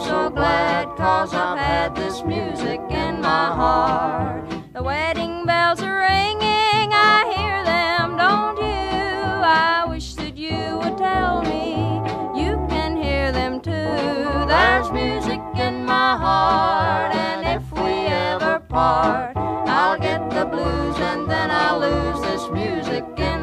so glad, 'cause I've had this music in my heart. The wedding bells are ringing, I hear them, don't you? I wish that you would tell me you can hear them too. There's music in my heart, and if we ever part, I'll get the blues and then I'll lose this music in